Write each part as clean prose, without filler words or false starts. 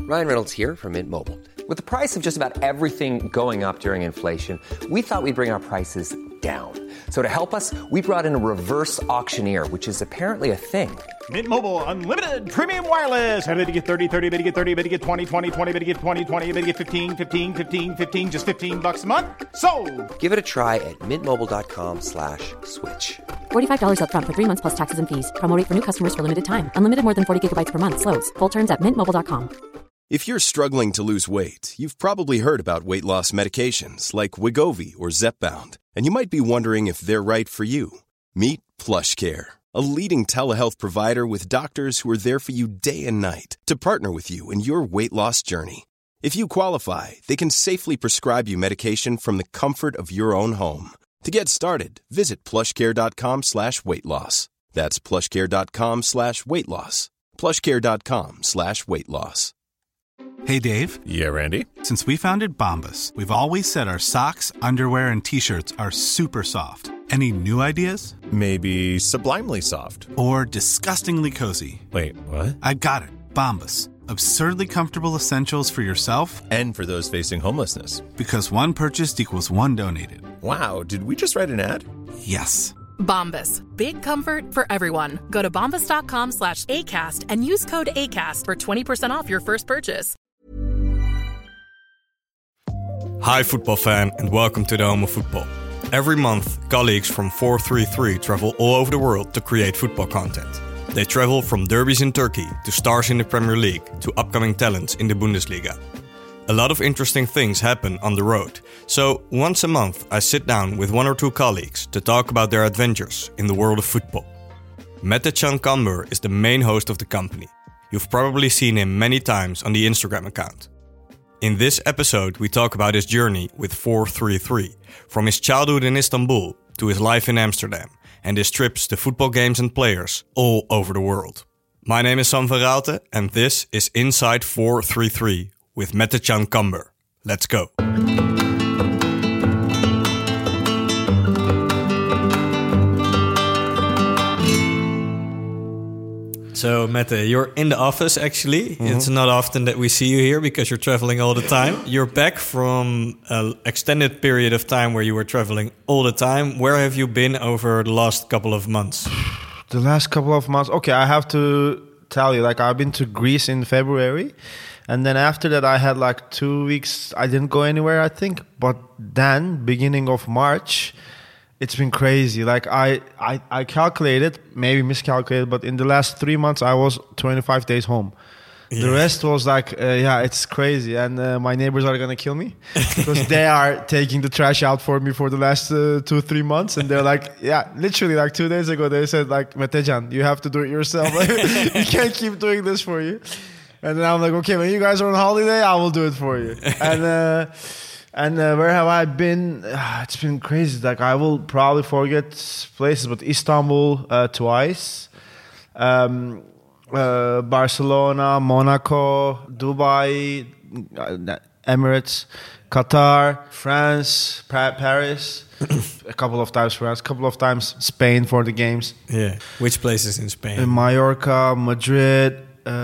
Ryan Reynolds here from Mint Mobile. With the price of just about everything going up during inflation, we thought we'd bring our prices down. So to help us, we brought in a reverse auctioneer, which is apparently a thing. Mint Mobile Unlimited Premium Wireless. How to get 30, 30, bit to get 30, bit to get 20, 20, 20, bit to get 20, 20, bit to get 15, 15, 15, 15, just $15 a month? Sold! Give it a try at mintmobile.com/switch. $45 up front for 3 months plus taxes and fees. Promo rate for new customers for limited time. Unlimited more than 40 gigabytes per month. Slows full terms at mintmobile.com. If you're struggling to lose weight, you've probably heard about weight loss medications like Wegovy or Zepbound, and you might be wondering if they're right for you. Meet PlushCare, a leading telehealth provider with doctors who are there for you day and night to partner with you in your weight loss journey. If you qualify, they can safely prescribe you medication from the comfort of your own home. To get started, visit plushcare.com/weight-loss. That's plushcare.com/weight-loss. plushcare.com/weight-loss. Hey, Dave. Yeah, Randy. Since we founded Bombas, we've always said our socks, underwear, and T-shirts are super soft. Any new ideas? Maybe sublimely soft. Or disgustingly cozy. Wait, what? I got it. Bombas. Absurdly comfortable essentials for yourself and for those facing homelessness. Because one purchased equals one donated. Wow, did we just write an ad? Yes. Bombas. Big comfort for everyone. Go to bombas.com/ACAST and use code ACAST for 20% off your first purchase. Hi football fan and welcome to the home of football. Every month, colleagues from 433 travel all over the world to create football content. They travel from derbies in Turkey to stars in the Premier League to upcoming talents in the Bundesliga. A lot of interesting things happen on the road, so once a month I sit down with one or two colleagues to talk about their adventures in the world of football. Mete-Can Kamber is the main host of the company. You've probably seen him many times on the Instagram account. In this episode, we talk about his journey with 433, from his childhood in Istanbul to his life in Amsterdam, and his trips to football games and players all over the world. My name is Sam van Raalte, and this is Inside 433 with Mete-Can Kamber. Let's go. So, Mette, you're in the office, actually. Mm-hmm. It's not often that we see you here because you're traveling all the time. You're back from an extended period of time where you were traveling all the time. Where have you been over the last couple of months? The last couple of months? Okay, I have to tell you, I've been to Greece in February. And then after that, I had 2 weeks. I didn't go anywhere, I think. But then, beginning of March, it's been crazy. I calculated, maybe miscalculated, but in the last 3 months, I was 25 days home. Yeah. The rest was it's crazy. And my neighbors are going to kill me because they are taking the trash out for me for the last 2-3 months. And they're literally 2 days ago, they said, Mete-Can, you have to do it yourself. We can't keep doing this for you. And then I'm okay, when you guys are on holiday, I will do it for you. And where have I been? It's been crazy. I will probably forget places, but Istanbul twice, Barcelona, Monaco, Dubai, Emirates, Qatar, France, Paris. A couple of times France, a couple of times Spain for the games. Yeah. Which places in Spain? In Mallorca, Madrid.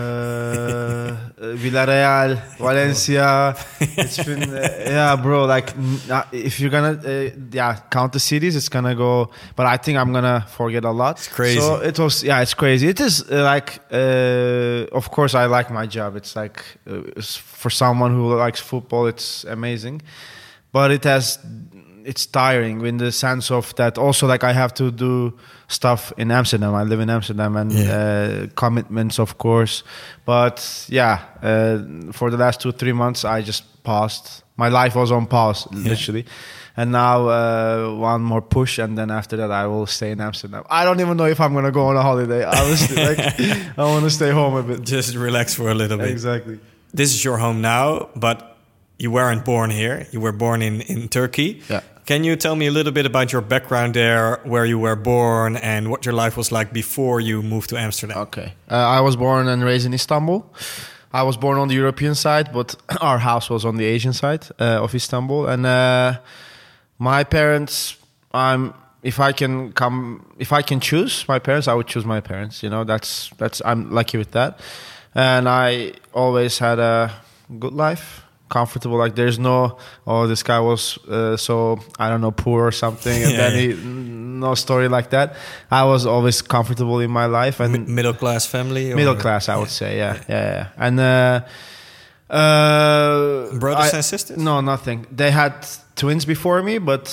Villarreal, Valencia. It's been bro. If you're gonna count the cities, it's gonna go. But I think I'm gonna forget a lot. It's crazy. So it was. It's crazy. It is of course, I like my job. It's it's for someone who likes football, it's amazing. But it's tiring in the sense of that. Also, I have to do stuff in Amsterdam. I live in Amsterdam, and commitments, of course. But for the last 2-3 months, I just paused. My life was on pause, literally. And now one more push, and then after that, I will stay in Amsterdam. I don't even know if I'm going to go on a holiday. Honestly, I want to stay home a bit. Just relax for a little bit. Exactly. This is your home now, but you weren't born here. You were born in Turkey. Yeah. Can you tell me a little bit about your background there, where you were born, and what your life was like before you moved to Amsterdam? Okay. I was born and raised in Istanbul. I was born on the European side, but our house was on the Asian side of Istanbul. And my parents, if I can choose my parents, I would choose my parents. I'm lucky with that. and I always had a good life, comfortable. Like there's no, this guy was so I don't know, poor or something, and then no story like that. I was always comfortable in my life, and middle class family. Middle class, I would say, yeah. And brothers and sisters? No, nothing. They had twins before me, but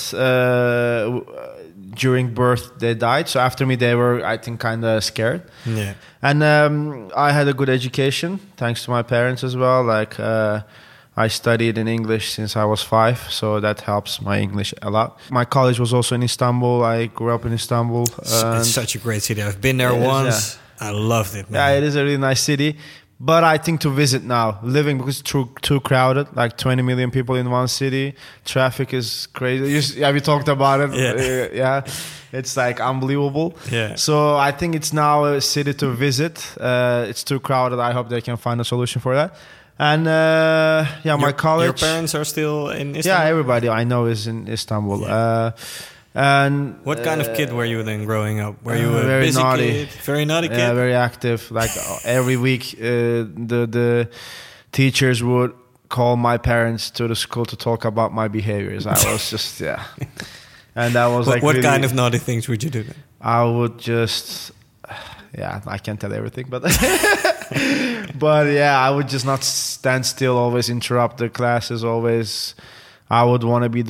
during birth they died. So after me, they were, I think, kind of scared. Yeah. And I had a good education, thanks to my parents as well. Like I studied in English since I was 5, so that helps my English a lot. My college was also in Istanbul. I grew up in Istanbul. It's such a great city. I've been there once. Yeah. I loved it, man. Yeah, it is a really nice city. But I think to visit now, living because it's too crowded, like 20 million people in one city. Traffic is crazy. Have you talked about it? Yeah. It's like unbelievable. Yeah. So I think it's now a city to visit. It's too crowded. I hope they can find a solution for that. And my college. Your parents are still in Istanbul? Yeah, everybody I know is in Istanbul. Yeah. And what kind of kid were you then growing up? Were you a very busy naughty kid? Very naughty kid? Yeah, very active. Like every week, the teachers would call my parents to the school to talk about my behaviors. I was just, And that was what really, kind of naughty things would you do then? I would just, I can't tell everything, but but I would just not stand still, always interrupt the classes, always. I would want to be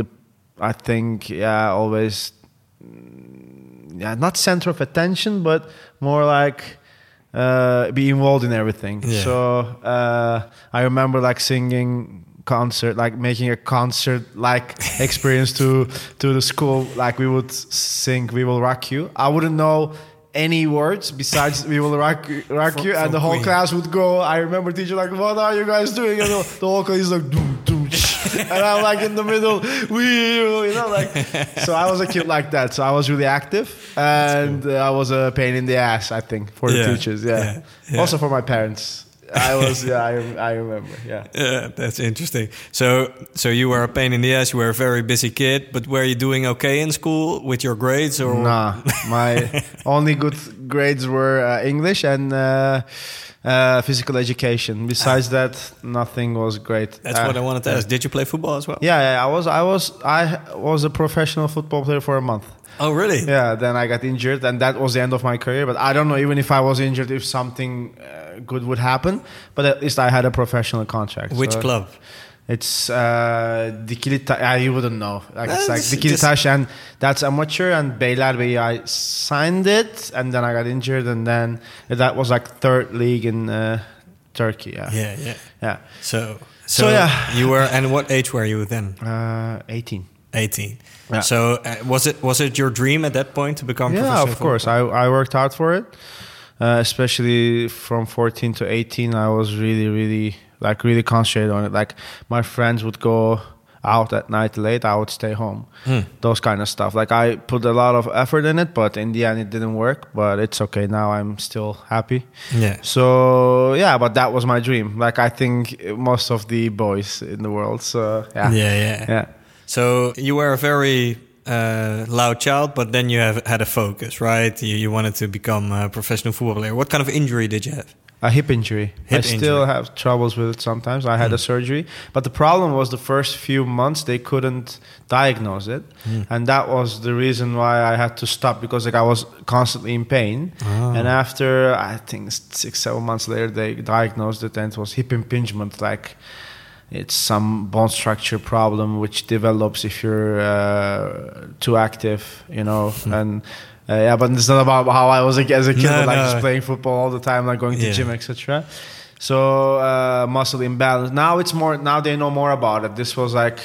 always, not center of attention, but more like be involved in everything. Yeah. So I remember like singing concert, like making a concert like experience to the school. Like we would sing "We Will Rock You." I wouldn't know any words besides "We Will Rock You," and the whole class would go. I remember teacher like, "What are you guys doing?" And the whole class is like, "Doom, doom." And I'm like in the middle, so I was a kid like that. So I was really active, and I was a pain in the ass, I think, for the teachers. Yeah. Also for my parents. I was, I remember. Yeah, that's interesting. So you were a pain in the ass. You were a very busy kid, but were you doing okay in school with your grades? Or nah, my only good grades were English and physical education. Besides that, nothing was great. That's what I wanted to ask. Did you play football as well? Yeah. I was a professional football player for a month. Oh, really? Yeah, then I got injured, and that was the end of my career. But I don't know, even if I was injured, if something good would happen. But at least I had a professional contract. Which club? It's Dikili Taş. You wouldn't know. It's like Dikili Taş, and that's amateur. And Beylerbeyi, I signed it, and then I got injured, and then that was like third league in Turkey. Yeah. So you were, and what age were you then? 18. 18. Yeah. So was it your dream at that point to become professional? Yeah, of course. I worked hard for it. Especially from 14 to 18, I was really concentrated on it. Like my friends would go out at night late, I would stay home. Those kind of stuff. Like I put a lot of effort in it, but in the end it didn't work. But it's okay. Now I'm still happy. Yeah. So but that was my dream. Like I think most of the boys in the world. So yeah. So you were a very loud child, but then you had a focus, right? You wanted to become a professional football player. What kind of injury did you have? A hip injury. Still have troubles with it sometimes. I had a surgery. But the problem was the first few months they couldn't diagnose it. And that was the reason why I had to stop, because I was constantly in pain. Oh. And after, I think 6-7 months later, they diagnosed it, and it was hip impingement. Like it's some bone structure problem which develops if you're too active, and but it's not about how I was as a kid, just playing football all the time, like going to gym, etc. So muscle imbalance. Now it's more. Now they know more about it. This was like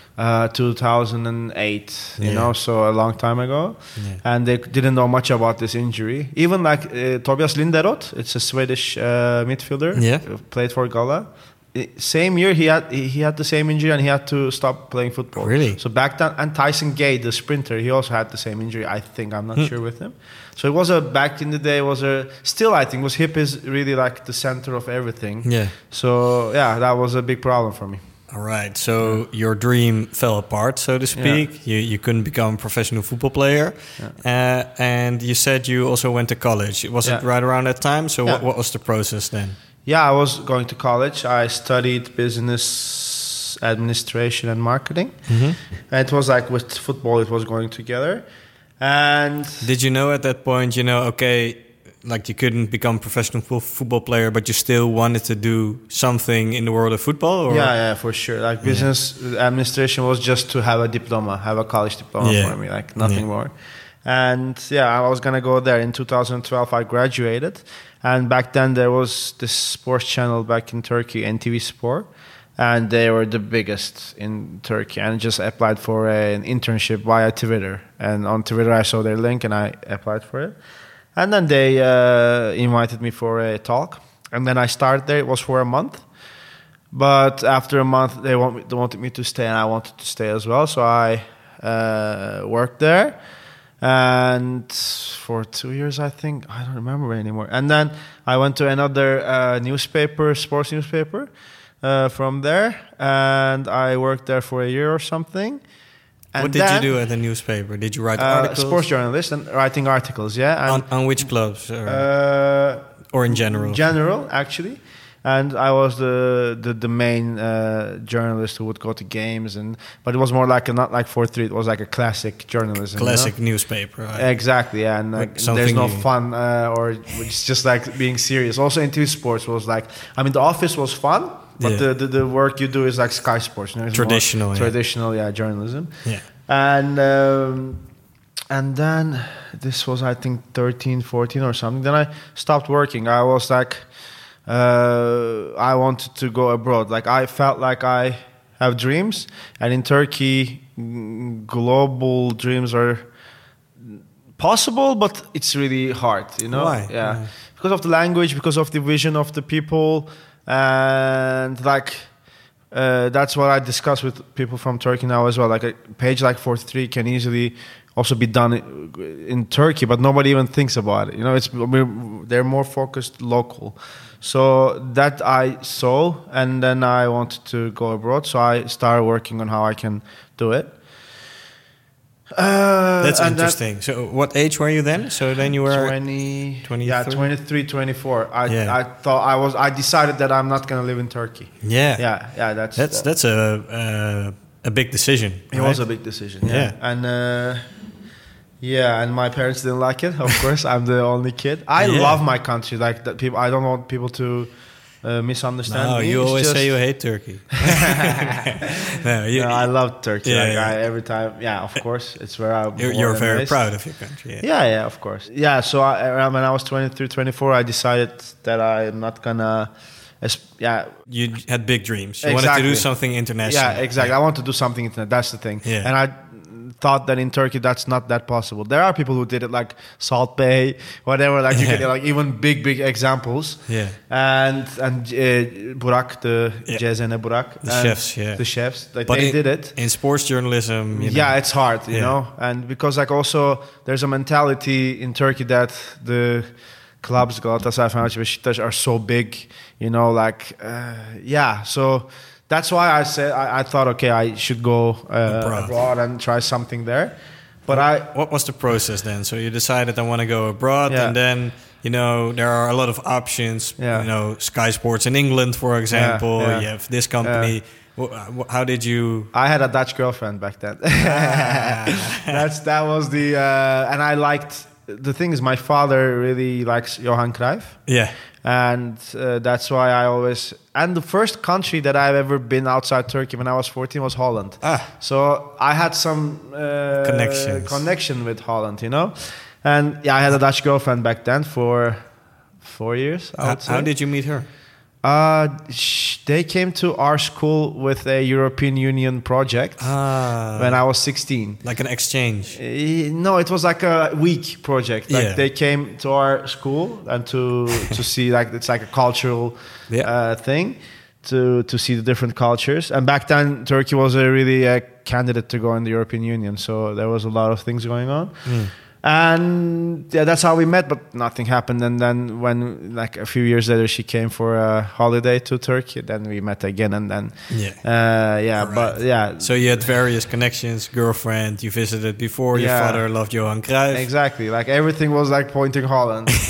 2008, so a long time ago, and they didn't know much about this injury. Even like Tobias Linderoth, it's a Swedish midfielder, played for Gala. Same year he had the same injury, and he had to stop playing football. Really? So back then, and Tyson Gay, the sprinter, he also had the same injury. I think, I'm not sure with him. So it was back in the day still I think hip is really like the center of everything. Yeah. So that was a big problem for me. All right. So your dream fell apart, so to speak. Yeah. You couldn't become a professional football player. Yeah. And you said you also went to college. Was it right around that time? So what was the process then? Yeah, I was going to college. I studied business administration and marketing. And it was like with football, it was going together. And did you know at that point, okay, like you couldn't become a professional football player, but you still wanted to do something in the world of football? Or? Yeah, for sure. Like business administration was just to have a diploma, have a college diploma for me, like nothing more. And I was going to go there. In 2012, I graduated. And back then there was this sports channel back in Turkey, NTV Sport. And they were the biggest in Turkey. And just applied for an internship via Twitter. And on Twitter, I saw their link and I applied for it. And then they invited me for a talk. And then I started there. It was for a month. But after a month, they wanted me to stay, and I wanted to stay as well. So I worked there. And for 2 years, I think. I don't remember anymore. And then I went to another newspaper, sports newspaper, from there. And I worked there for a year or something. And what did you do at the newspaper? Did you write articles? Sports journalist and writing articles, yeah. And on which clubs? Or in general? General, actually. And I was the main journalist who would go to games, but it was more like not like 4-3. It was like a classic journalism. Classic newspaper. Right? Exactly, yeah. And there's no fun or it's just like being serious. Also, into sports was like, I mean, the office was fun. But the work you do is like Sky Sports. Traditional journalism. Yeah. And then this was, I think, 13, 14 or something. Then I stopped working. I was like, I wanted to go abroad. Like I felt like I have dreams. And in Turkey, global dreams are possible, but it's really hard, Why? Yeah. Because of the language, because of the vision of the people. And like that's what I discuss with people from Turkey now as well. Like a page like 4-3 can easily also be done in Turkey, but nobody even thinks about it. They're more focused local. So that I saw, and then I wanted to go abroad. So I started working on how I can do it. That's interesting. So what age were you then? So then you were 23, 24. I decided that I'm not going to live in Turkey. Yeah. That's a big decision. It was a big decision. Yeah. And and my parents didn't like it. Of course, I'm the only kid. I love my country. Like that people, I don't want people to misunderstand me. You always say you hate Turkey. I love Turkey. Every time, of course, it's where you're very proud of your country. Yeah, of course. Yeah, so when I was 23, 24, I decided that I'm not gonna. You had big dreams. You wanted to do something international. Yeah, exactly. I want to do something international. That's the thing. Yeah. And I thought that in Turkey that's not that possible. There are people who did it, like Salt Bay, whatever. Like you can like even big examples. Yeah. And Burak, the Cezene Burak, the chefs. Like they did it in sports journalism. It's hard, you know, and because like also there's a mentality in Turkey that the clubs Galatasaray, Fenerbahçe, Beşiktaş are so big, so. That's why I said I thought, okay, I should go abroad and try something there. But what was the process then? So you decided I want to go abroad, and then there are a lot of options. Sky Sports in England, for example. You have this company. How did you? I had a Dutch girlfriend back then. That was the and I liked. The thing is, my father really likes Johan Cruyff. Yeah. And that's why I always... And the first country that I've ever been outside Turkey when I was 14 was Holland. So I had some connection with Holland, And I had a Dutch girlfriend back then for 4 years, I would say. How did you meet her? They came to our school with a European Union project when I was 16. Like an exchange? No, it was like a week project. Like they came to our school and to see, like it's like a cultural thing to see the different cultures. And back then, Turkey was really a candidate to go in the European Union, so there was a lot of things going on. And that's how we met, but nothing happened. And then when like a few years later she came for a holiday to Turkey, then we met again. And then So you had various connections, girlfriend, you visited before, your father loved Johan Cruyff. Exactly, like everything was like pointing Holland.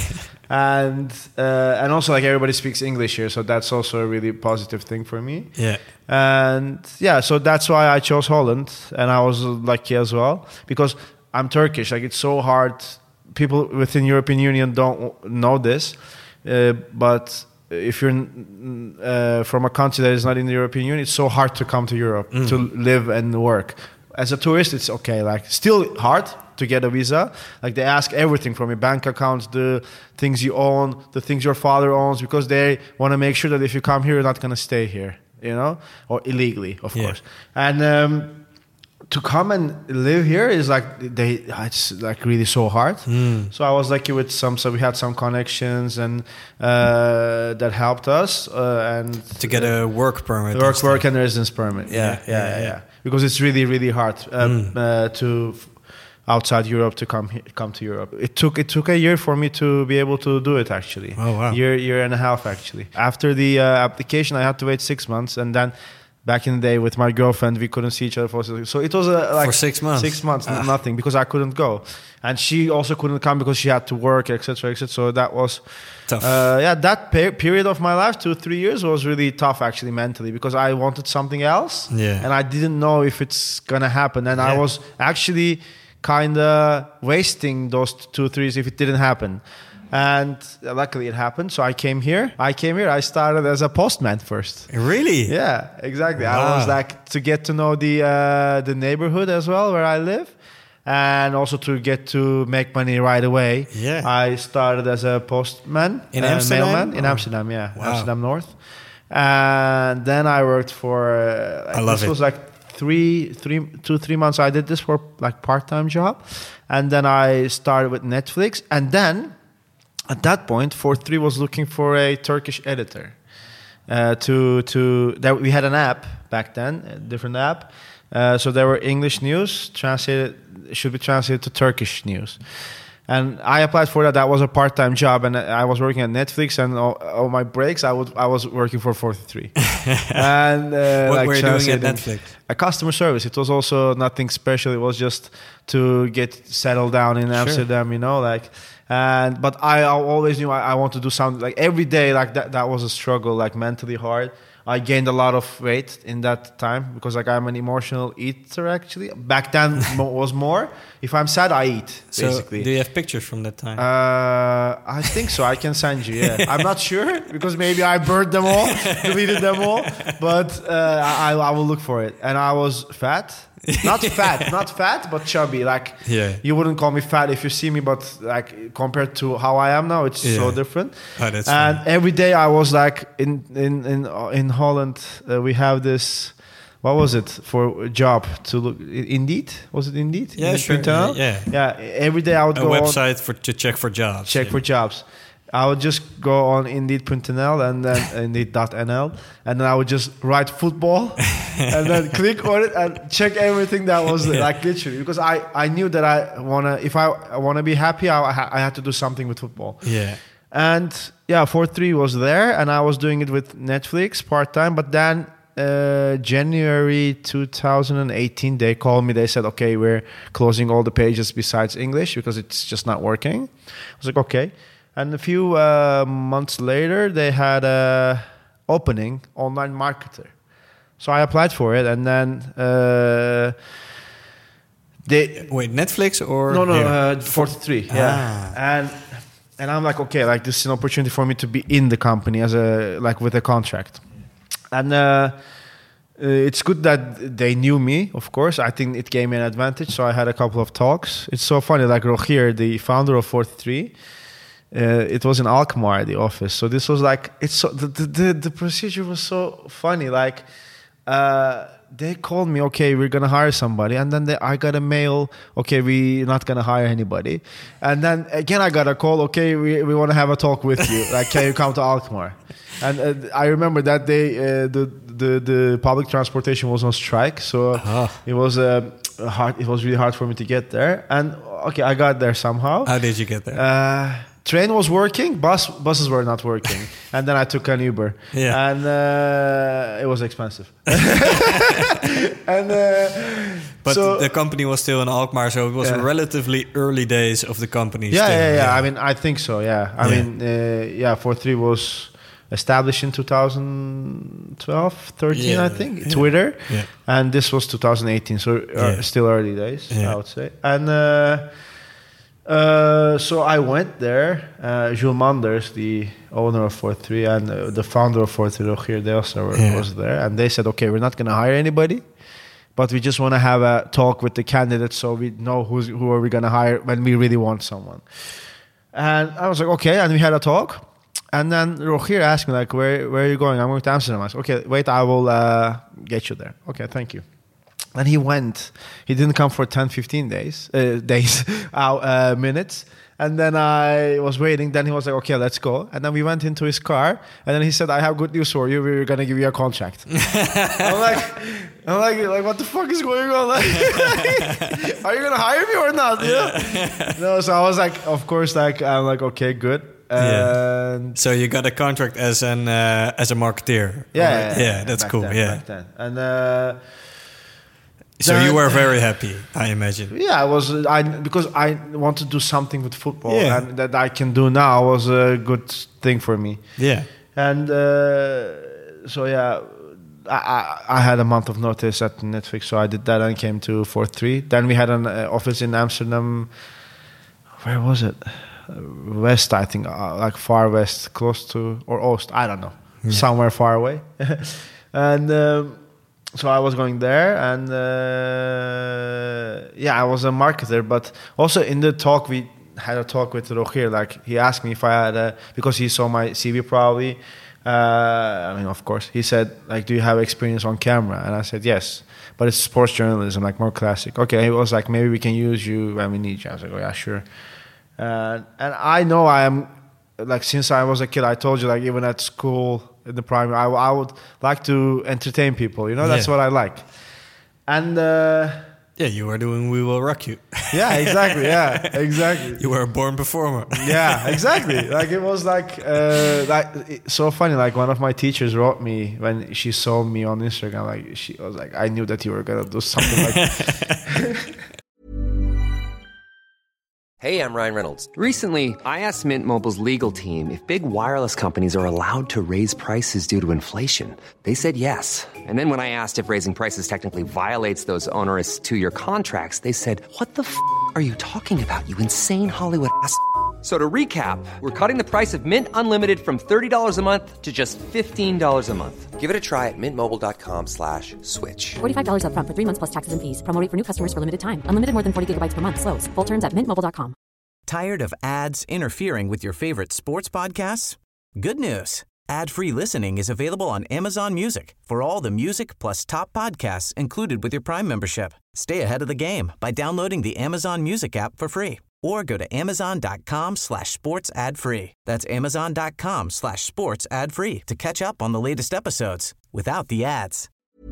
and also like everybody speaks English here, so that's also a really positive thing for me. Yeah. And yeah, so that's why I chose Holland, and I was lucky as well because I'm Turkish. Like, it's so hard. People within European Union don't know this, but if you're from a country that is not in the European Union, it's so hard to come to Europe to live and work. As a tourist, it's okay. Like, still hard to get a visa. Like, they ask everything from your bank accounts, the things you own, the things your father owns, because they want to make sure that if you come here, you're not going to stay here, you know, or illegally, of course. And to come and live here is like it's like really so hard. So I was lucky with so we had some connections and that helped us and to get a work permit, work and residence permit. Yeah. Because it's really, really hard to outside Europe to come to Europe. It took a year for me to be able to do it, actually. Oh wow! Year and a half, actually. After the application, I had to wait 6 months, and then back in the day with my girlfriend, we couldn't see each other so it was for 6 months. 6 months, nothing, because I couldn't go, and she also couldn't come because she had to work, etc., etc. So that was tough. That period of my life, 2-3 years, was really tough actually mentally, because I wanted something else, and I didn't know if it's gonna happen, and I was actually kind of wasting those 2-3 years if it didn't happen. And luckily it happened. So I came here. I started as a postman first. Really? Yeah, exactly. Wow. I was like to get to know the neighborhood as well where I live, and also to get to make money right away. Yeah. I started as a postman in Amsterdam. Mailman in Amsterdam. Yeah, wow. Amsterdam North. And then I worked for. I love it. Was like 2-3 months. I did this for like part-time job, and then I started with Netflix, and then. At that point, 4-3 was looking for a Turkish editor. That we had an app back then, a different app. So there were English news should be translated to Turkish news. And I applied for that. That was a part-time job, and I was working at Netflix. And all my breaks, I was working for 4-3. And what were you doing at Netflix? A customer service. It was also nothing special. It was just to get settled down in Amsterdam, you know, like. But I always knew I want to do something, like every day, like that was a struggle, like mentally hard. I gained a lot of weight in that time because like I'm an emotional eater actually. Back then was more. If I'm sad, I eat, basically. So do you have pictures from that time? I think so. I can send you, yeah. I'm not sure because maybe I burned them all, deleted them all. But I will look for it. And I was fat. Not fat, but chubby. Like, you wouldn't call me fat if you see me, but like compared to how I am now, it's so different. Oh, that's and funny. every day I was like in Holland, we have this. What was it for a job to look? Indeed, was it Indeed? Yeah, sure. Yeah. Every day I would go website to check for jobs. For jobs. I would just go on Indeed.nl and then Indeed.nl, and then I would just write football and then click on it and check everything that was like literally, because I knew that if I wanna be happy, I had to do something with football. Yeah. And 4-3 was there, and I was doing it with Netflix part time. But then January 2018, they called me. They said, "Okay, we're closing all the pages besides English because it's just not working." I was like, "Okay." And a few months later, they had a opening, online marketer. So I applied for it, and then Wait, Netflix or no, 4-3. Yeah, and I'm like, okay, like this is an opportunity for me to be in the company with a contract, and it's good that they knew me. Of course, I think it gave me an advantage. So I had a couple of talks. It's so funny, like Rogier, the founder of 4-3. It was in Alkmaar, the office. So this was like, the procedure was so funny. Like, they called me, okay, we're gonna hire somebody, and then I got a mail, okay, we're not gonna hire anybody, and then again I got a call, okay, we want to have a talk with you, like, can you come to Alkmaar? And I remember that day the public transportation was on strike, so it was hard. It was really hard for me to get there, and okay, I got there somehow. How did you get there? train was working, buses were not working, and then I took an Uber, and it was expensive. But the company was still in Alkmaar, so it was relatively early days of the company. Yeah. I mean, I think so. Yeah, I mean, 4-3 was established in 2012, 13, I think. Twitter, and this was 2018, so still early days, I would say. And so I went there. Jules Manders, the owner of 4-3, and the founder of 4-3, Rogier Deelster, was there, and they said, "Okay, we're not going to hire anybody, but we just want to have a talk with the candidates so we know who are we going to hire when we really want someone." And I was like, "Okay," and we had a talk. And then Rogier asked me, like, where are you going? I'm going to Amsterdam. I said, "Okay, wait, I will get you there." "Okay, thank you." And he went. He didn't come for 10, 15 minutes. And then I was waiting. Then he was like, "Okay, let's go." And then we went into his car. And then he said, "I have good news for you. We're going to give you a contract." I'm like, what the fuck is going on? Like, are you going to hire me or not? No, so I was like, of course, like, I'm like, okay, good. So you got a contract as a marketeer. Yeah, that's back cool. Back then. And so you were very happy, I imagine. Yeah, because I want to do something with football, and that I can do now was a good thing for me. Yeah, and so I had a month of notice at Netflix, so I did that and came to 4-3. Then we had an office in Amsterdam. Where was it? West, I think, like far west, close to, or Oost, I don't know, somewhere far away. And so I was going there, and I was a marketer. But also in the talk, we had a talk with Rogier. Like, he asked me if I had because he saw my CV probably. I mean, of course, he said, like, "Do you have experience on camera?" And I said, "Yes, but it's sports journalism, like more classic." Okay, he was like, "Maybe we can use you when we need you." I was like, "Oh yeah, sure." And I know I am, like, since I was a kid, I told you, like, even at school in the primary, I would like to entertain people, you know, that's what I like. And you were doing We Will Rock You. Yeah, exactly. You were a born performer. Yeah, exactly. Like, it was like so funny. Like, one of my teachers wrote me when she saw me on Instagram, like, she was like, "I knew that you were gonna do something like Hey, I'm Ryan Reynolds. Recently, I asked Mint Mobile's legal team if big wireless companies are allowed to raise prices due to inflation. They said yes. And then when I asked if raising prices technically violates those onerous 2-year contracts, they said, "What the are you talking about, you insane Hollywood ass?" So to recap, we're cutting the price of Mint Unlimited from $30 a month to just $15 a month. Give it a try at mintmobile.com/switch. $45 up front for 3 months plus taxes and fees. Promo rate for new customers for limited time. Unlimited more than 40 gigabytes per month. Slows full terms at mintmobile.com. Tired of ads interfering with your favorite sports podcasts? Good news. Ad-free listening is available on Amazon Music for all the music plus top podcasts included with your Prime membership. Stay ahead of the game by downloading the Amazon Music app for free or go to amazon.com/sports ad free. That's amazon.com/sports ad free to catch up on the latest episodes without the ads.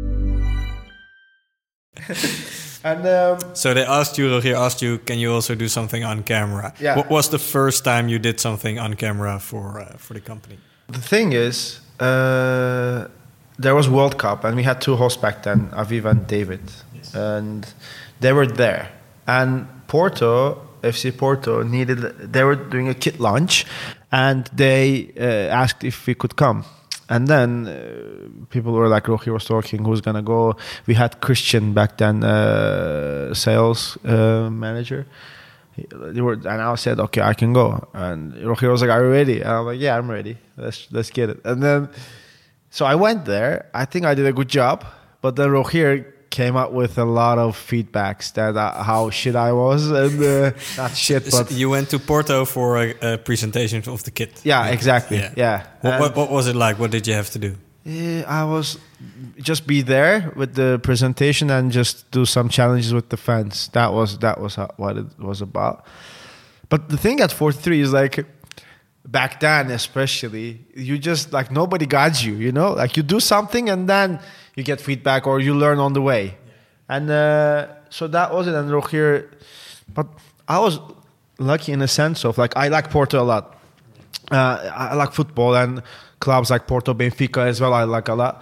And so Rogier asked you, can you also do something on camera? Yeah. What was the first time you did something on camera for the company? The thing is, there was World Cup, and we had 2 hosts back then, Aviv and David, and they were there. And FC Porto they were doing a kit launch, and they asked if we could come. And then people were like, Rogier was talking, who's going to go? We had Christian back then, sales manager. And I said, okay, I can go. And Rogier was like, are you ready? And I'm like, yeah, I'm ready. Let's get it. And then, so I went there. I think I did a good job. But then Rogier came up with a lot of feedbacks that how shit I was. And not shit, but... You went to Porto for a presentation of the kit. Yeah, exactly. Yeah. What was it like? What did you have to do? I was just be there with the presentation and just do some challenges with the fans. That was what it was about. But the thing at 4-3 is, like, back then especially, you just, like, nobody guides you, you know? Like, you do something and then you get feedback or you learn on the way. And so that was it. And Rogier, but I was lucky in a sense of like I like Porto a lot. I like football and clubs like Porto, Benfica as well. I like a lot,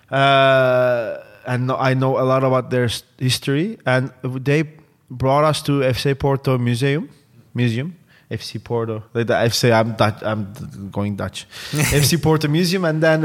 and I know a lot about their history. And they brought us to FC Porto Museum. FC Porto. Like the FC. I'm Dutch. I'm going Dutch. FC Porto Museum, and then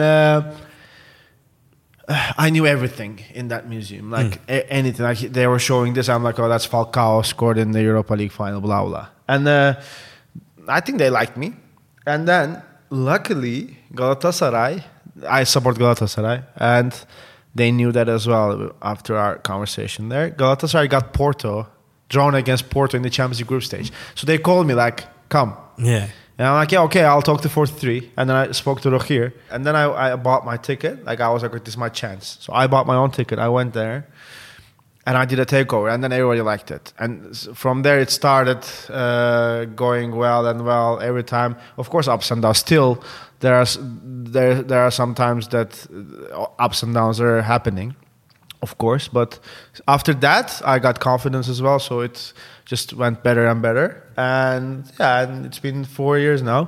I knew everything in that museum, like anything. Like they were showing this, I'm like, oh, that's Falcao scored in the Europa League final, blah blah. And I think they liked me. And then, luckily, Galatasaray, I support Galatasaray, and they knew that as well after our conversation there. Galatasaray got Porto, drawn against Porto in the Champions League group stage. So they called me like, come. Yeah. And I'm like, yeah, okay, I'll talk to 43. And then I spoke to Rogier. And then I bought my ticket. Like, I was like, this is my chance. So I bought my own ticket. I went there. And I did a takeover, and then everybody liked it. And from there, it started going well and well every time. Of course, ups and downs. Still, there are some times that ups and downs are happening, of course. But after that, I got confidence as well. So it just went better and better. And yeah, and it's been 4 years now,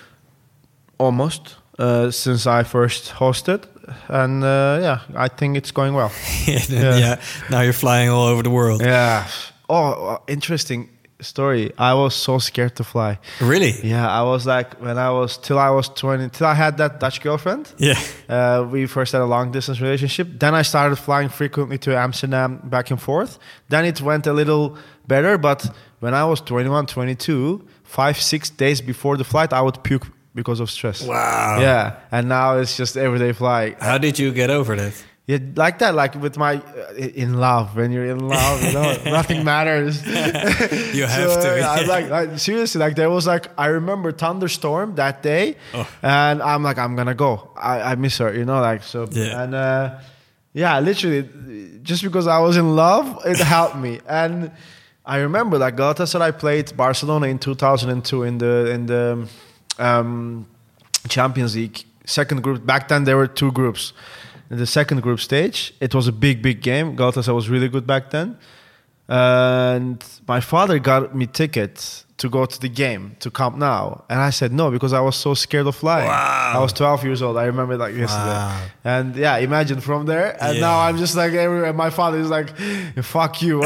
almost, since I first hosted. And yeah, I think it's going well. Yeah. Now you're flying all over the world. Yeah. Oh, interesting story. I was so scared to fly. Really? Yeah, I was like, till I was 20, till I had that Dutch girlfriend. Yeah. We first had a long distance relationship. Then I started flying frequently to Amsterdam back and forth. Then it went a little better. But when I was 21, 22, 5-6 days before the flight, I would puke because of stress. Wow. Yeah. And now it's just everyday flying. How did you get over that? Yeah, like that, like with my in love. When you're in love, you know, nothing matters. You have to. Yeah. like seriously, like there was like I remember thunderstorm that day, and I'm like I'm gonna go. I miss her, you know, like so. Yeah. And yeah, literally, just because I was in love, it helped me. And I remember like Galatasaray played Barcelona in 2002 in the Champions League second group. Back then there were two groups. In the second group stage, it was a big game. Galatasaray was really good back then. And my father got me tickets to go to the game, to Camp Nou. And I said no, because I was so scared of flying. Wow. I was 12 years old. I remember like yesterday. Wow. And yeah, imagine from there. And now I'm just like everywhere. My father is like, fuck you.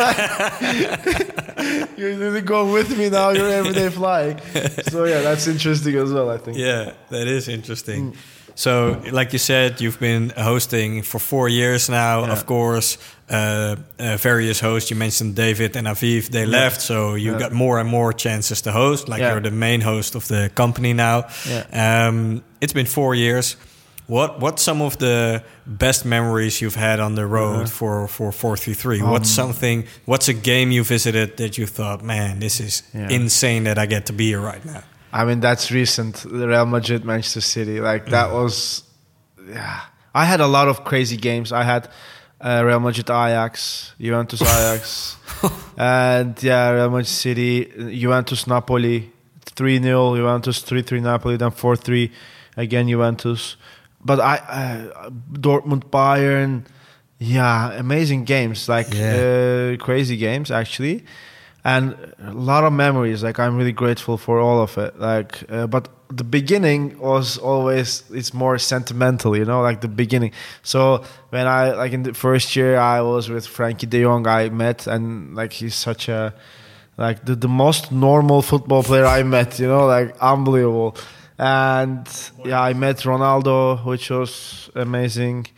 You didn't go with me now. You're everyday flying. So yeah, that's interesting as well, I think. Yeah, that is interesting. So, like you said, you've been hosting for 4 years now. Yeah. Of course, various hosts. You mentioned David and Aviv. They left, so you got more and more chances to host. Like you're the main host of the company now. Yeah. It's been 4 years. What's some of the best memories you've had on the road for 433? What's a game you visited that you thought, man, this is insane that I get to be here right now? I mean, that's recent. Real Madrid, Manchester City. Like, that was... Yeah. I had a lot of crazy games. I had Real Madrid Ajax, Juventus Ajax. And, yeah, Real Madrid City, Juventus Napoli, 3-0, Juventus 3-3 Napoli, then 4-3 again Juventus. But Dortmund, Bayern, yeah, amazing games. Like, crazy games, actually. And a lot of memories. Like, I'm really grateful for all of it. Like, but the beginning was always, it's more sentimental, you know, like the beginning. So when in the first year, I was with Frankie de Jong, I met, and like, he's such a, like the most normal football player I met, you know, like unbelievable. And yeah, I met Ronaldo, which was amazing.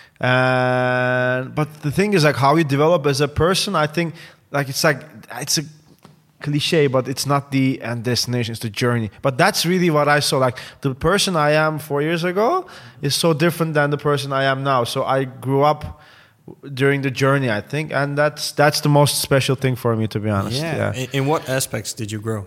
But the thing is, like, how you develop as a person, I think, like, it's a cliche, but it's not the end destination, it's the journey. But that's really what I saw. Like, the person I am 4 years ago is so different than the person I am now. So I grew up during the journey, I think, and that's the most special thing for me, to be honest. Yeah. In what aspects did you grow?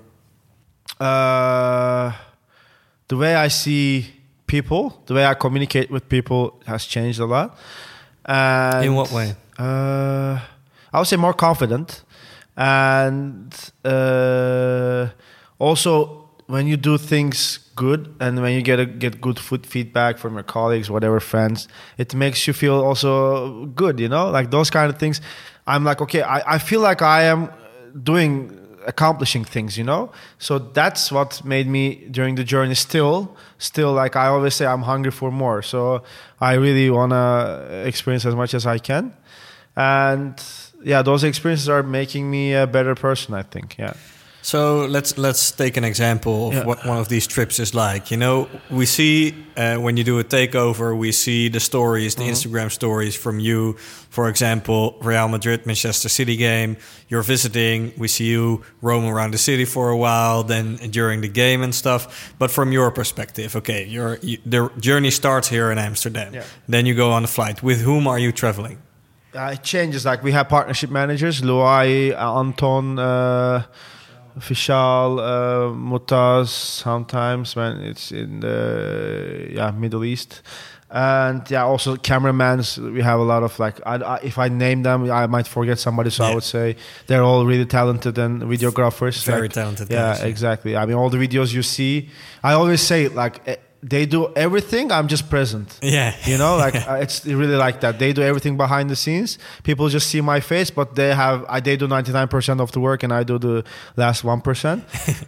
The way I see people, the way I communicate with people has changed a lot. And in what way? I would say more confident. And also, when you do things good and when you get good feedback from your colleagues, whatever, friends, it makes you feel also good, you know? Like those kind of things. I'm like, okay, I feel like I am doing accomplishing things, you know. So that's what made me during the journey still like I always say, I'm hungry for more. So I really want to experience as much as I can, and yeah, those experiences are making me a better person, I think. Yeah. So let's take an example of what one of these trips is like. You know, we see when you do a takeover, we see the stories, the Instagram stories from you. For example, Real Madrid, Manchester City game. You're visiting. We see you roam around the city for a while, then during the game and stuff. But from your perspective, okay, the journey starts here in Amsterdam. Yeah. Then you go on a flight. With whom are you traveling? It changes. Like we have partnership managers, Luai, Anton. Vishal, Mutaz, sometimes when it's in the Middle East, and also cameramans. We have a lot of like. If I name them, I might forget somebody. So I would say they're all really talented and videographers. Very talented. Yeah, exactly. I mean, all the videos you see, I always say like. They do everything. I'm just present. Yeah, you know, like it's really like that. They do everything behind the scenes. People just see my face, but they do 99% of the work, and I do the last 1%.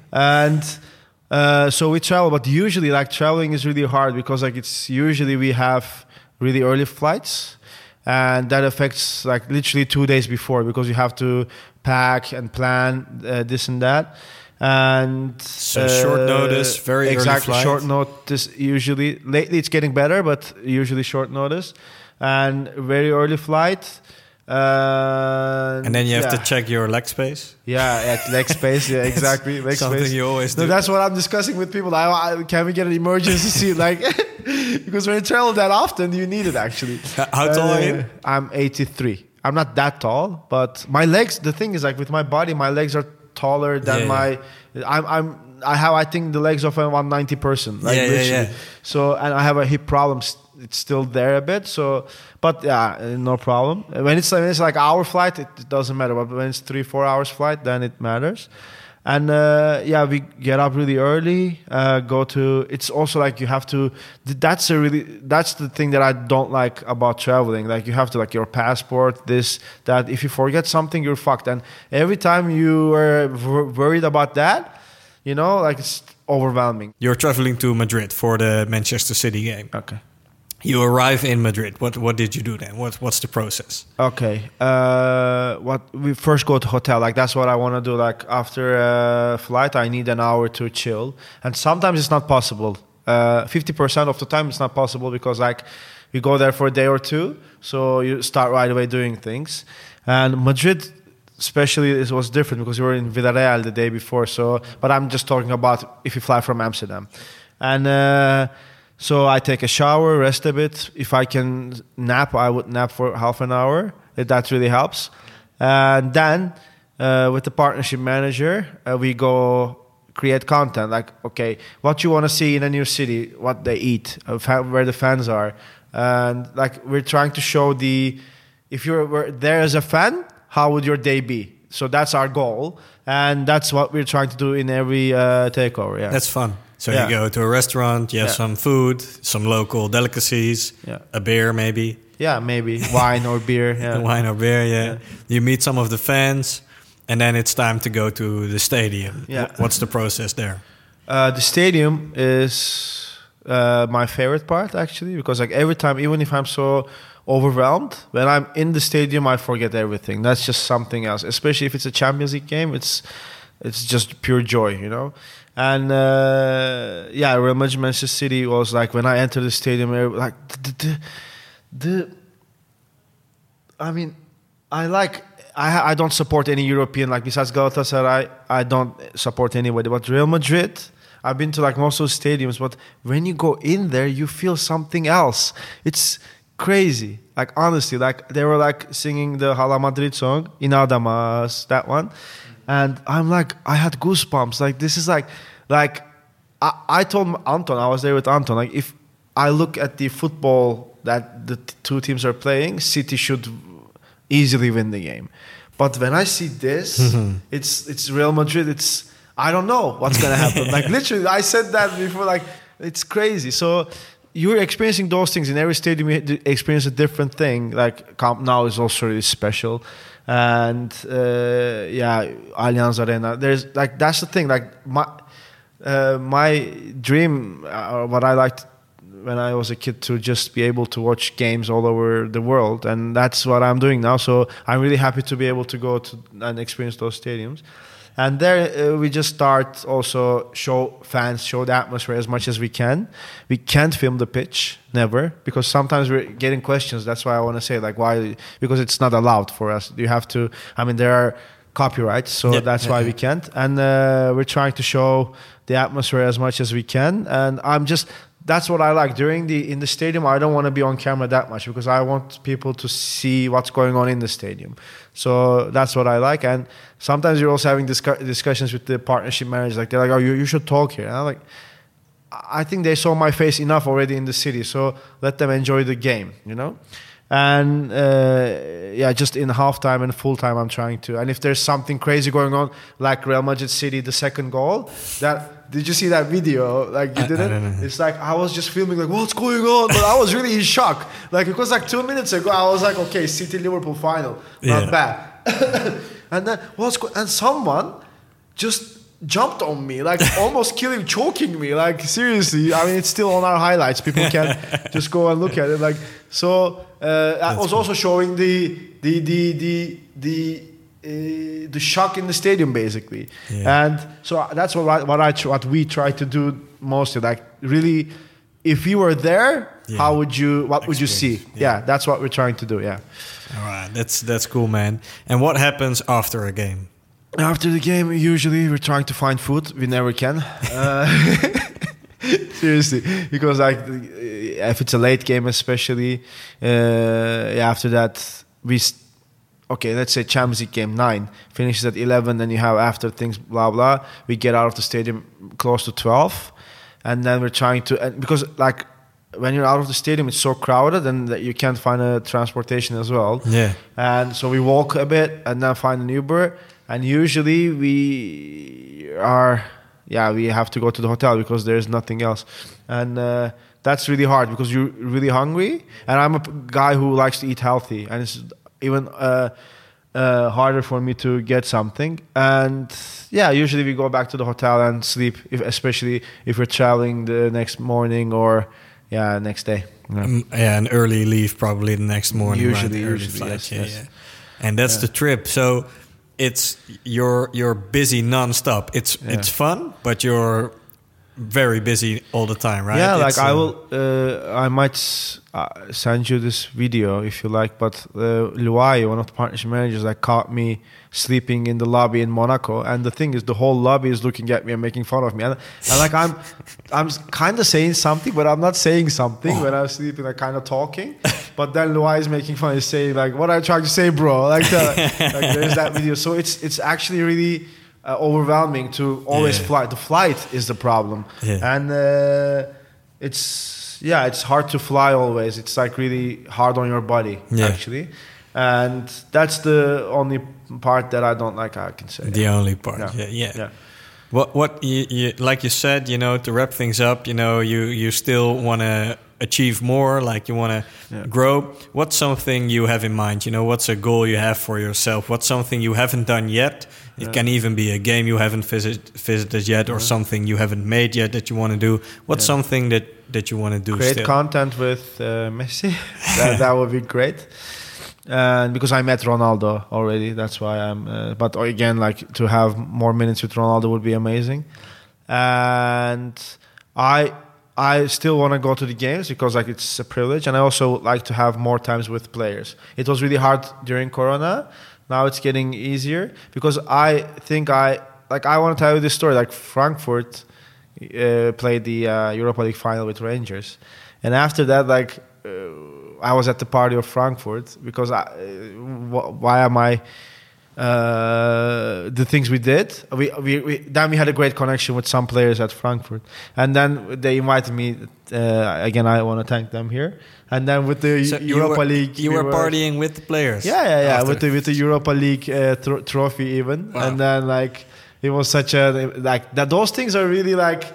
And so we travel, but usually, like traveling is really hard because like it's usually we have really early flights, and that affects like literally 2 days before because you have to pack and plan this and that. And so short notice, very early flight. Short notice usually. Lately it's getting better, but usually short notice and very early flight. And then you have to check your leg space. Yeah, at leg space. Yeah, exactly. Leg something space. You always do. No, that's what I'm discussing with people. Can we get an emergency seat? Like, because when you travel that often, you need it actually. How tall are you? I'm 83. I'm not that tall, but my legs. The thing is, like with my body, my legs are taller than I have I think the legs of a 190 person, like literally. So, and I have a hip problem. It's still there a bit. So, but no problem. When it's like hour flight, it doesn't matter. But when it's 3-4 hours flight, then it matters. And we get up really early. It's also like you have to. That's the thing that I don't like about traveling. Like you have to like your passport, this, that. If you forget something, you're fucked. And every time you are worried about that, you know, like it's overwhelming. You're traveling to Madrid for the Manchester City game. Okay. You arrive in Madrid. What did you do then? What's the process? Okay. We first go to hotel. Like that's what I want to do. Like after a flight, I need an hour to chill, and sometimes it's not possible. 50% of the time it's not possible because like we go there for a day or two, so you start right away doing things. And Madrid, especially, it was different because we were in Villarreal the day before. So, but I'm just talking about if you fly from Amsterdam, and. So I take a shower, rest a bit. If I can nap, I would nap for half an hour. That really helps. And then with the partnership manager, we go create content. Like, okay, what you want to see in a new city, what they eat, where the fans are. And like we're trying to show if you're there as a fan, how would your day be? So that's our goal. And that's what we're trying to do in every takeover. Yeah, that's fun. So you go to a restaurant, you have some food, some local delicacies, a beer maybe. Yeah, maybe wine or beer. Yeah. Wine or beer, yeah. You meet some of the fans, and then it's time to go to the stadium. Yeah. What's the process there? The stadium is my favorite part actually, because like every time, even if I'm so overwhelmed, when I'm in the stadium, I forget everything. That's just something else. Especially if it's a Champions League game, it's just pure joy, you know. And Real Madrid, Manchester City was like when I entered the stadium, like I don't support any European, like besides Galatasaray, I don't support anybody. But Real Madrid, I've been to like most of the stadiums, but when you go in there, you feel something else. It's crazy. Like honestly, like they were like singing the Hala Madrid song, Inadamas, that one. And I'm like, I had goosebumps. Like, this is like I told Anton, I was there with Anton, like, if I look at the football that the two teams are playing, City should easily win the game. But when I see this, it's Real Madrid, I don't know what's going to happen. Like, literally, I said that before, like, it's crazy. So, you're experiencing those things in every stadium. You experience a different thing. Like Camp Nou is also really special, and Allianz Arena. There's like that's the thing. Like my dream, what I liked when I was a kid, to just be able to watch games all over the world, and that's what I'm doing now. So I'm really happy to be able to go to and experience those stadiums. And there we just start also show the atmosphere as much as we can. We can't film the pitch, never, because sometimes we're getting questions. That's why I want to say, like, why? Because it's not allowed for us. You have to, I mean, there are copyrights, so that's why we can't. And we're trying to show the atmosphere as much as we can. And that's what I like. In the stadium, I don't want to be on camera that much because I want people to see what's going on in the stadium. So that's what I like. And sometimes you're also having discussions with the partnership managers. Like, they're like, oh, you should talk here. And I'm like, I think they saw my face enough already in the city, so let them enjoy the game, you know? And just in halftime and full time, I'm trying to. And if there's something crazy going on, like Real Madrid City, the second goal, did you see that video? Like, you didn't? I don't know. It's like I was just filming, like, what's going on? But I was really in shock. Like, it was like 2 minutes ago. I was like, okay, City-Liverpool final, not bad. And then and someone just jumped on me, like almost choking me. Like, seriously, I mean, it's still on our highlights. People can just go and look at it. Like, so I was also showing the shock in the stadium, basically. And so that's what we try to do mostly. Like, really, if you were there, what would you see? Yeah, that's what we're trying to do. Yeah. All right, that's cool, man. And what happens after a game? After the game, usually we're trying to find food. We never can. Seriously, because like if it's a late game, especially after that let's say Champions League game 9 finishes at 11, then you have after things blah blah. We get out of the stadium close to 12, and then we're trying to because like when you're out of the stadium, it's so crowded and that you can't find a transportation as well. Yeah, and so we walk a bit and then find an Uber. And usually we have to go to the hotel because there's nothing else. And that's really hard because you're really hungry. And I'm a guy who likes to eat healthy. And it's even harder for me to get something. And usually we go back to the hotel and sleep, especially if we're traveling the next morning or next day. An early leave probably the next morning. Usually, right? usually, flight, yes. And that's the trip. So it's you're busy nonstop. It's fun, but you're very busy all the time, right? Yeah, like I might send you this video if you like. But Luai, one of the partnership managers, caught me sleeping in the lobby in Monaco, and the thing is, the whole lobby is looking at me and making fun of me. And like I'm kind of saying something, but I'm not saying something when I'm sleeping. Like kind of talking, but then Luai is making fun. He's saying like, "What are you trying to say, bro?" Like there's that video. So it's actually really overwhelming to always fly. The flight is the problem, and it's hard to fly always. It's like really hard on your body actually, and that's the only part that I don't like. I can say the only part. Yeah. What you like you said, to wrap things up, you still want to achieve more, like you want to grow. What's something you have in mind? What's a goal you have for yourself? What's something you haven't done yet? It can even be a game you haven't visited yet, or something you haven't made yet that you want to do. What's something that you want to do? Create content with Messi. that would be great. And because I met Ronaldo already, that's why I'm. But again, like to have more minutes with Ronaldo would be amazing. And I still want to go to the games because like it's a privilege, and I also like to have more times with players. It was really hard during Corona. Now it's getting easier because I think I want to tell you this story. Like Frankfurt played the Europa League final with Rangers, and after that, I was at the party of Frankfurt because the things we did, then we had a great connection with some players at Frankfurt, and then they invited me again. I want to thank them here. And then with the Europa League, you were partying with the players. Yeah. With the Europa League trophy even, and then it was such a that. Those things are really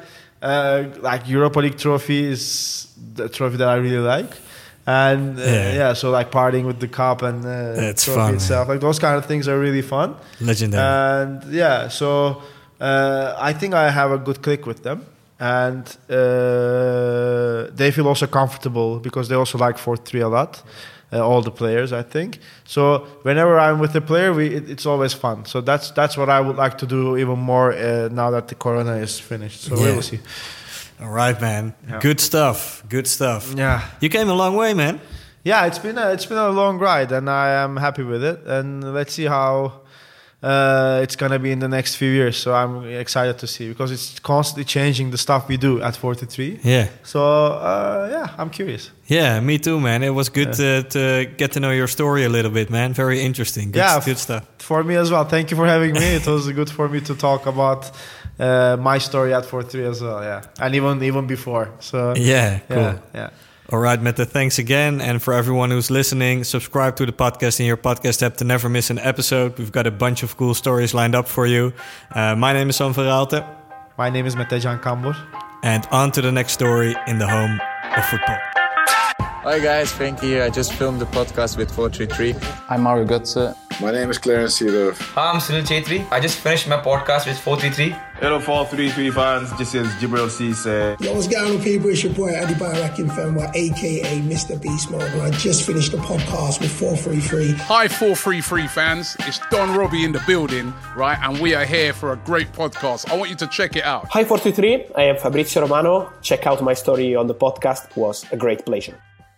like Europa League trophy is the trophy that I really like. And so like partying with the cup and that's trophy fun, itself, like those kind of things are really fun. Legendary. And so I think I have a good click with them, and they feel also comfortable because they also like 4-3 a lot. All the players, I think. So whenever I'm with a player, it's always fun. So that's what I would like to do even more now that the corona is finished. So we will see. All right, man. Yeah. Good stuff. Yeah. You came a long way, man. Yeah, it's been a long ride, and I am happy with it. And let's see how it's gonna be in the next few years. So I'm excited to see, because it's constantly changing the stuff we do at 43. Yeah. So I'm curious. Yeah, me too, man. It was good to get to know your story a little bit, man. Very interesting. Good stuff. For me as well. Thank you for having me. It was good for me to talk about my story at 43 as well. Yeah, and even before. So cool. Yeah. All right, Mette, thanks again. And for everyone who's listening, subscribe to the podcast in your podcast app to never miss an episode. We've got a bunch of cool stories lined up for you. My name is Sam Verhaalte. My name is Mete-Can Kambur. And on to the next story in the home of football. Hi guys, Frankie here. I just filmed the podcast with 433. I'm Mario Götze. My name is Clarence Seedorf. Hi, I'm Sunil Chetri. I just finished my podcast with 433. Hello 433 fans, this is Jibril Cisse. Yo, what's going on people? It's your boy Adebayo Akinfenwa, aka Mr. Beast Mode, and I just finished the podcast with 433. Hi 433 fans, it's Don Robbie in the building, right? And we are here for a great podcast. I want you to check it out. Hi 433, I am Fabrizio Romano. Check out my story on the podcast. It was a great pleasure.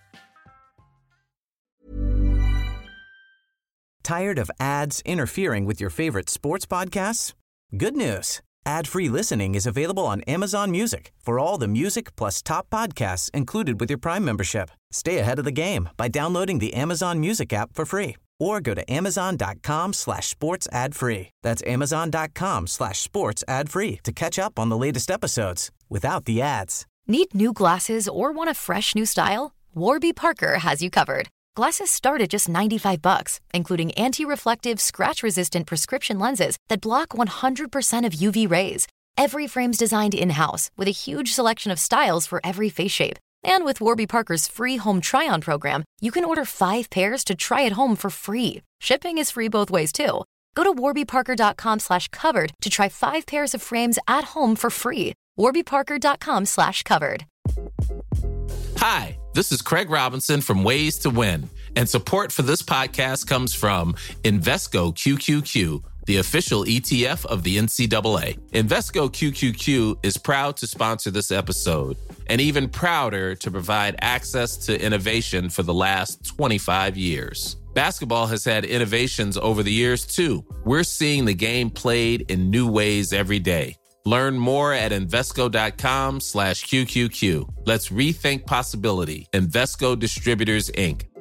Tired of ads interfering with your favorite sports podcasts? Good news. Ad-free listening is available on Amazon Music for all the music plus top podcasts included with your Prime membership. Stay ahead of the game by downloading the Amazon Music app for free or go to amazon.com/sports ad free. That's amazon.com/sports ad free to catch up on the latest episodes without the ads. Need new glasses or want a fresh new style? Warby Parker has you covered. Glasses start at just $95, including anti-reflective, scratch-resistant prescription lenses that block 100% of UV rays. Every frame's designed in-house with a huge selection of styles for every face shape. And with Warby Parker's free home try-on program, you can order 5 pairs to try at home for free. Shipping is free both ways, too. Go to warbyparker.com/covered to try 5 pairs of frames at home for free. warbyparker.com/covered. Hi, this is Craig Robinson from Ways to Win, and support for this podcast comes from Invesco QQQ, the official ETF of the NCAA. Invesco QQQ is proud to sponsor this episode, and even prouder to provide access to innovation for the last 25 years. Basketball has had innovations over the years, too. We're seeing the game played in new ways every day. Learn more at Invesco.com/QQQ. Let's rethink possibility. Invesco Distributors, Inc.